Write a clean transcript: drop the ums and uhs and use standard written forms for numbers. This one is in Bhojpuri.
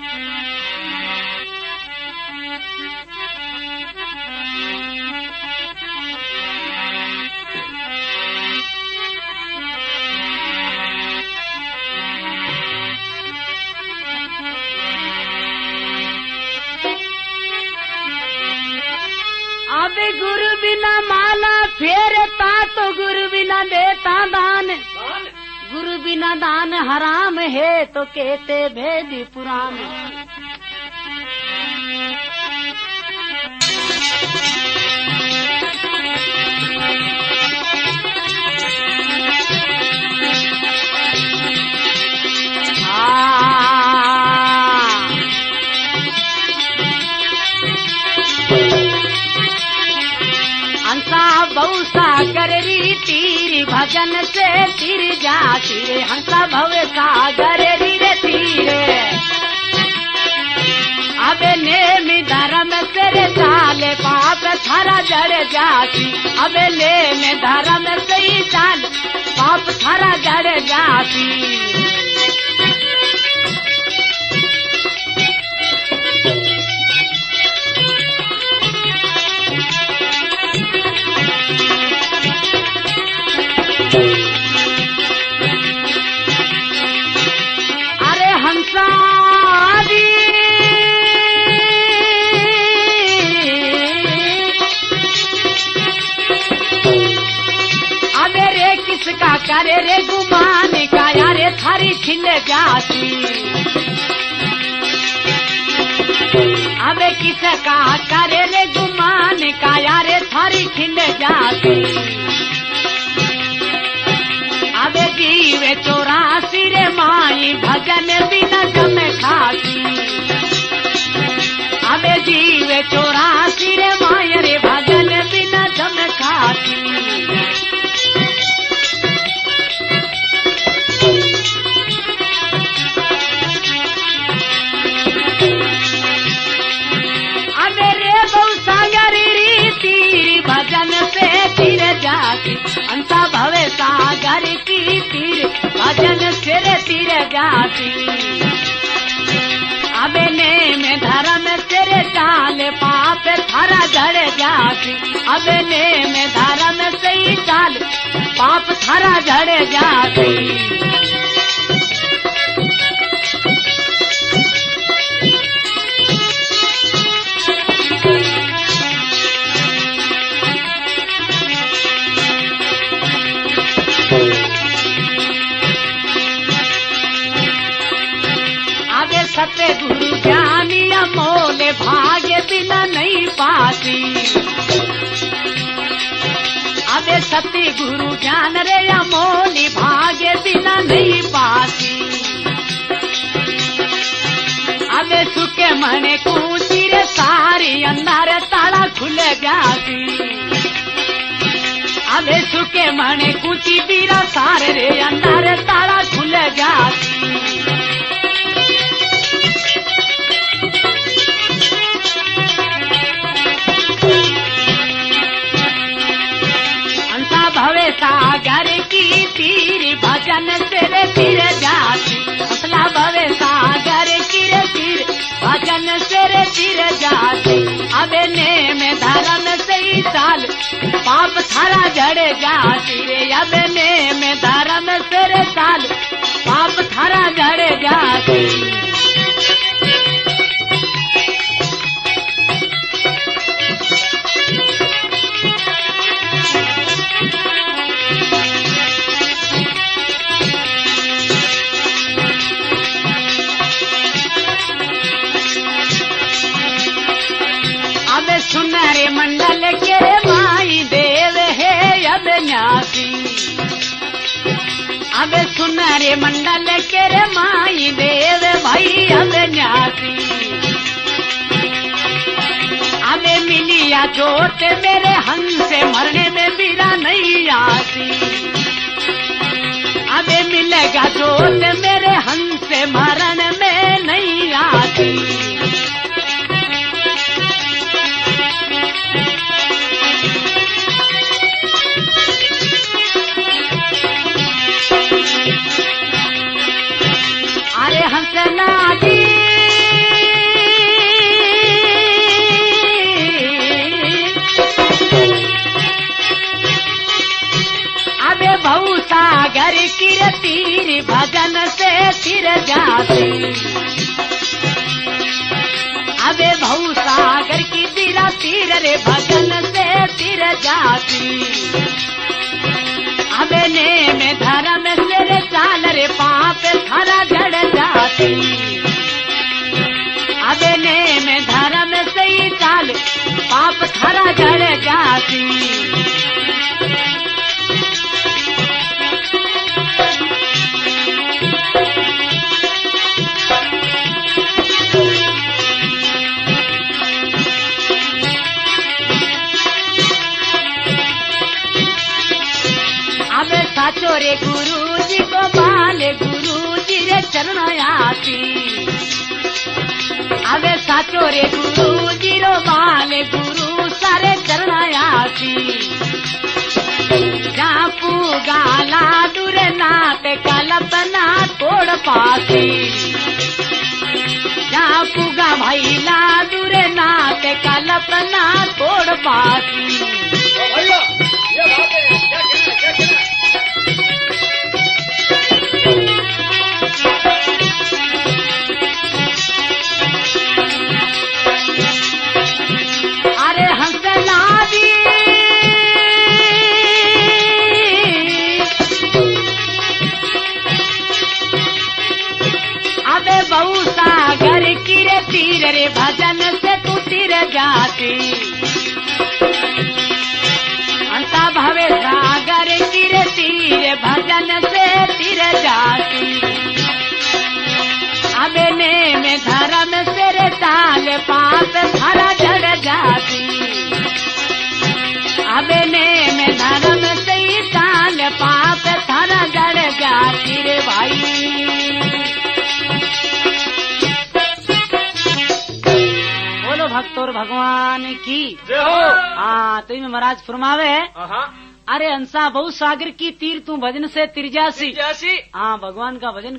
अब गुरु बिना माला फेरता तो गुरु बिना देता दान, गुरु बिना दान हराम है तो कहते भेद पुराण। बहु सागर री तीर भजन से तिर जाती रे, हंसा भव सागर री रे तीरे। अब नेम धर्म से रे चाले पाप थारा जड़ जाती, अब नेम धर्म से ही चाल पाप थारा जड़ जाती। किसका करे रे गुमान का यारे थारी खिल जाती, अबे किसका करे रे गुमान का यारे थारी खिल जाती। अबे जीवे 84 रे माई भजन बिना जम खाती, अबे जीवे 84 रे माई रे भजन बिना जम खाती। भजन से तीर जाती, अंता भवे सागर की तीर भजन से तीर जाती। अबे नेम धर्म से चाल पाप थारा जड़ जाती, अबे नेम धर्म से ही चाल पाप थारा जड़ जाती। सत्य गुरु ज्ञानी अमोल भाग्य बिना नहीं पाती, अबे सत्य गुरु ज्ञान रे अमोल भाग्य बिना नहीं पाती। अबे सुखे मने कूची रे सारी अंदर ताला खुल जाती, अबे सुखे मने कूची बीरा सारे रे अंदर ताला खुल जाती। भवे सागर की तीर भजन से तीर जाती, असला भवे सागर की तीर भजन से तीर जाती। अबे नेम धर्म से ही चाल पाप थारा जड़ जाती रे, अबे नेम धर्म से चाल पाप थारा जड़ जाती। सुनरे मंडल के माई देव है अविनाशी, अब सुनरे मंडल के माई देव भाई अविनाशी। अब मिलिया जोत मेरे हंस मरने में बिरा नहीं आती, अब मिलेगा जोत मेरे हंस मरण में नहीं आती। अरे हंसना जी सागर की रे तीर भजन से तिर जाती। अबे भऊ सागर की तीरा तीर रे भजन से तिर जाती। अबे ने में धर्म से रे चाल रे पाप थारा जड़ जाती। अबे ने में धर्म से ही चाल पाप थारा जड़ जाती। अबे साचो रे गुरु जी को बाले गुरु जी रे चरण आती। अबे साचो रे गुरु जी रो बाले गुरु सारे चरण आती। जापू गाला दूर नाथ कल्पना तोड़ पाती। जापू गा भैला दूर नाथ कल्पना तोड़ पाती। अरे हंसना दी अबे बहु सागर की रे तीर रे भजन से तू तिर जाती। अंता भवे सागर की रे तीर भजन से तिर जाती। अबे ने में धर्म से रे ताल पाप थारा जड़ जाती। अबे ने में धर्म से ही ताल पाप थारा जड़ जाती रे भाई। बोलो भक्तोर भगवान की जय हो। हाँ तो में महाराज फरमावे अरे हंसा बहु सागर की तीर तू भजन से तिर जासी। जैसी हाँ भगवान का भजन